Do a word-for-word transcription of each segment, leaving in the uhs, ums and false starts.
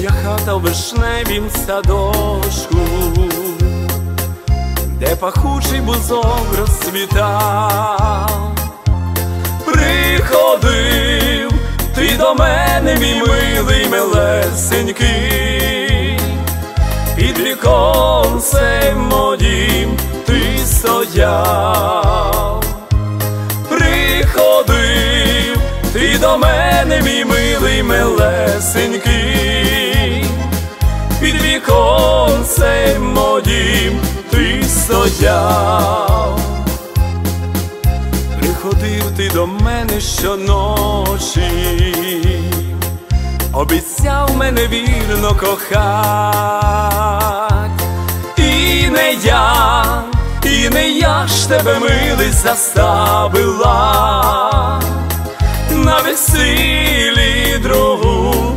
Моя хата в вишневім садочку, де пахучий бузок розцвітав. Приходив ти до мене, мій милий, милесенький, під віконцем моїм ти стояв. Приходив ти до мене, мій милий, милесенький, під віконцем моїм ти стояв. Приходив ти до мене щоночі, обіцяв мене вірно кохать. І не я, і не я ж тебе, милий, заставила на весіллі другу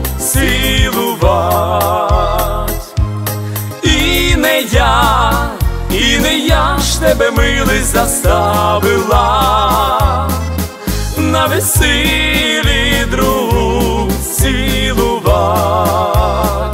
цілувать. І не я, і не я ж тебе, милий, заставила на весіллі другу цілувать.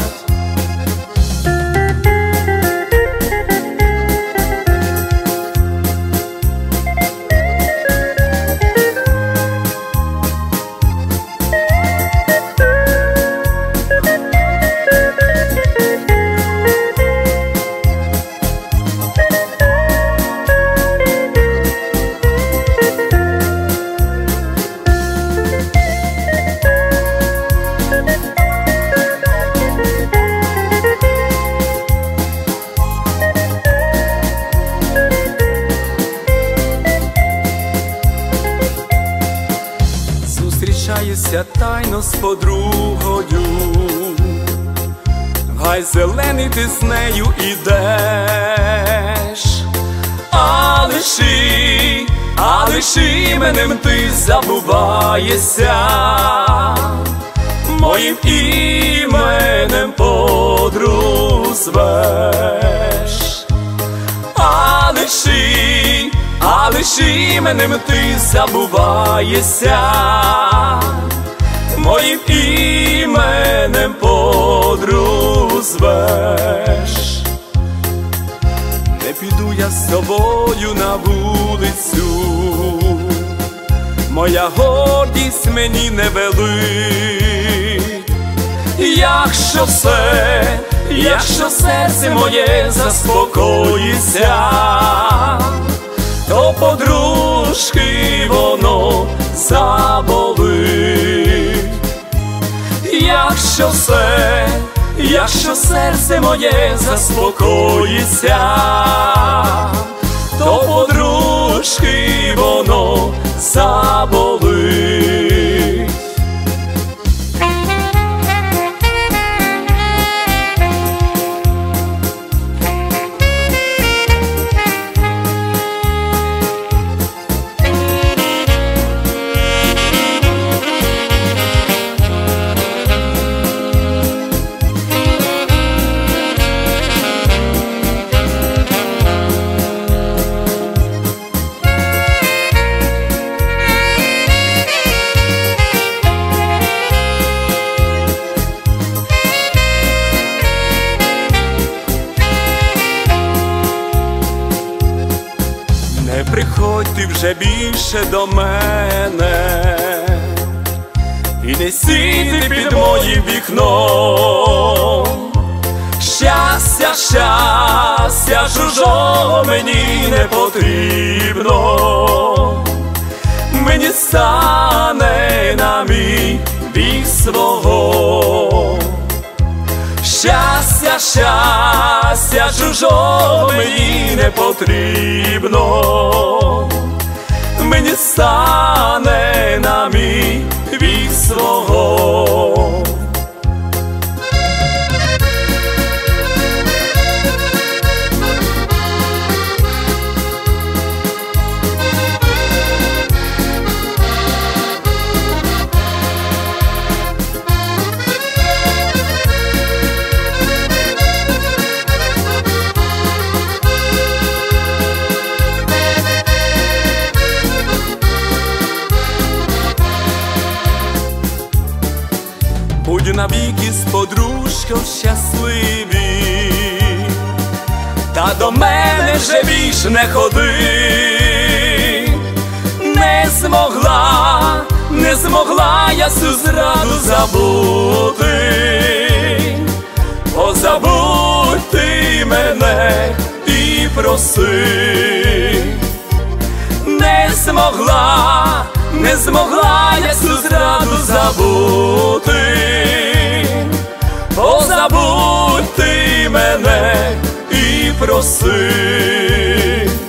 Зустрічаюся тайно з подругою, в гай зелений ти з нею ідеш. А лиши, а лиши іменем ти забуваєшся, моїм іменем подругу звеш. А лиши, а лиши іменем ти забуваєшся, моїм іменем подругу звеш. Не піду я з тобою на вулицю, моя гордість мені не велить. Якщо все, якщо серце моє заспокоїться, то подружки воно заболить. Якщо все, якщо серце моє заспокоїться, то подружки воно заболить. Не приходь ти вже більше до мене, і не сиди під моїм вікном. Щастя, щастя чужого мені не потрібно, мені стане на мій бік свого. Щастя, щастя чужого мені не потрібно, мені стане на мій вік свого. Будь навіки з подружкою батько щасливі, та до мене вже більш не ходи. Не змогла, не змогла я цю зраду забути. Позабудь ти мене і проси. Не змогла, не змогла я цю зраду забути. Позабудь ти мене і проси.